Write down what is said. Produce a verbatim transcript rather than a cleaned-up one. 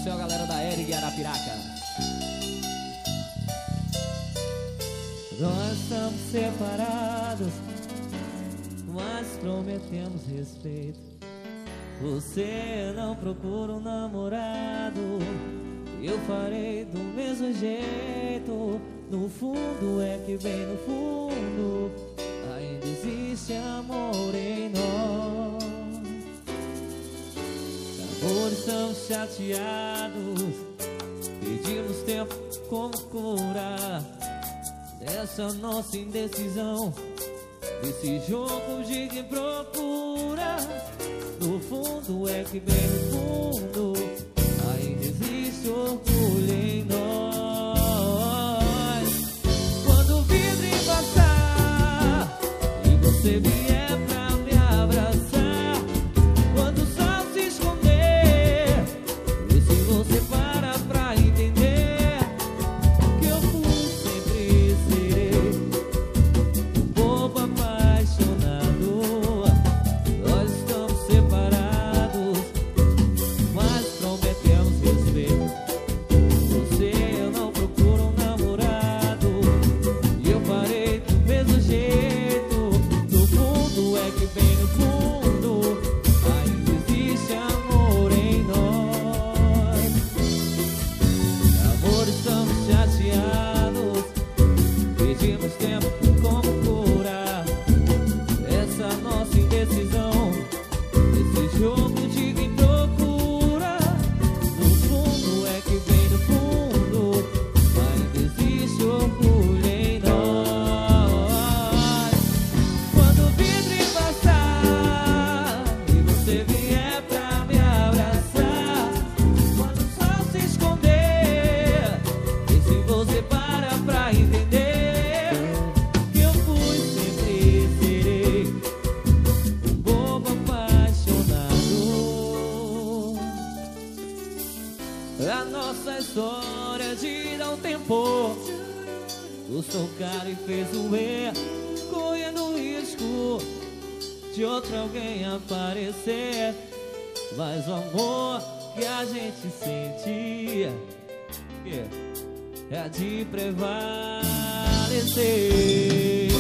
especial, galera da Eric Arapiraca. Nós estamos separados, mas prometemos respeito. Você não procura um namorado, eu farei do mesmo jeito. No fundo é que bem no fundo ainda existe amor em nós. Amor, estamos chateados, pedimos tempo como curar dessa nossa indecisão, desse jogo de quem procura. No fundo é que bem no fundo ainda existe orgulho em nós. Quando o vidro embaçar e você vier pra me abraçar, quando o sol se esconder, e se você para pra entender que eu fui, sempre serei um bobo apaixonado. Nós estamos separados, mas prometemos respeito. Você não procura um namorado, e eu farei do mesmo jeito. No fundo é que bem no fundo ainda existe amor em nós. Amor, estamos chateados, pedimos tempo como curar essa nossa indecisão, esse jogo de quem procura. No fundo é que bem no fundo ainda existe orgulho em nós. Quando o vidro embaçar e você vier pra me abraçar, quando o sol se esconder, e se você para pra entender que eu fui, sempre serei um bobo apaixonado. A nossa história de dar um tempo custou caro e fez doer, correndo o risco de outro alguém aparecer. Mas o amor que a gente sentia é de prevalecer.